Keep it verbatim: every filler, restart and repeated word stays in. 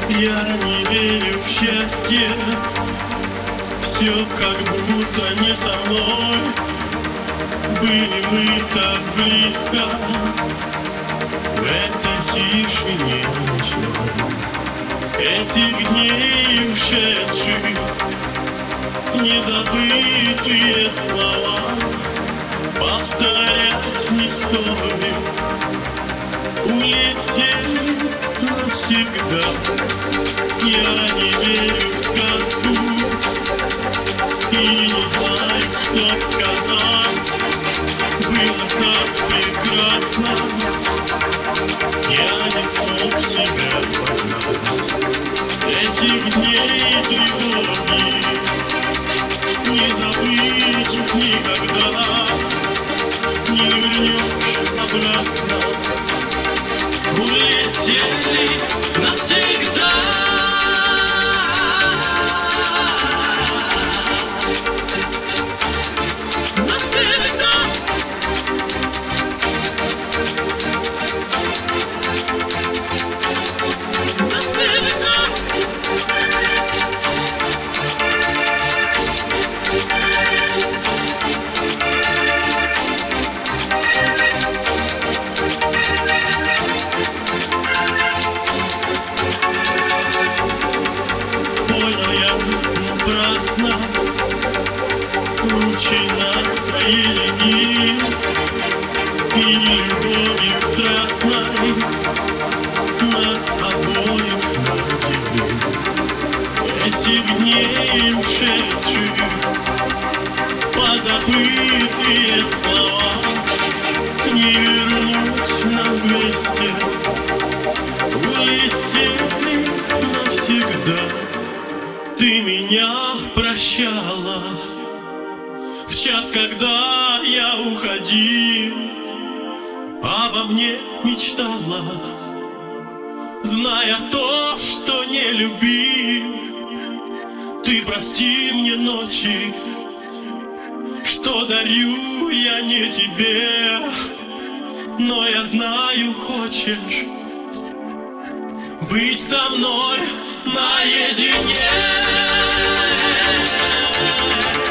Я не верю в счастье, все как будто не со мной. Были мы так близко в этой тишине ночной. Этих дней ушедших незабытые слова повторять не стоит. Улетели навсегда. Я не верю в сказку и не знаю, что сказать. Было так прекрасно, я не смог тебя познать. Этих дней тревоги не забыть их никогда. Не вернешь обратно. Улетели навсегда. Навсегда. Навсегда. Напрасно случай нас соединил, и любовью страстной нас обоих наделил. Этих дней ушедших позабытые слова не вернуть нам вместе. Улетели навсегда. Ты меня прощала в час, когда я уходил, обо мне мечтала, зная то, что не любил. Ты прости мне ночи, что дарю я не тебе, но я знаю, хочешь быть со мной наедине.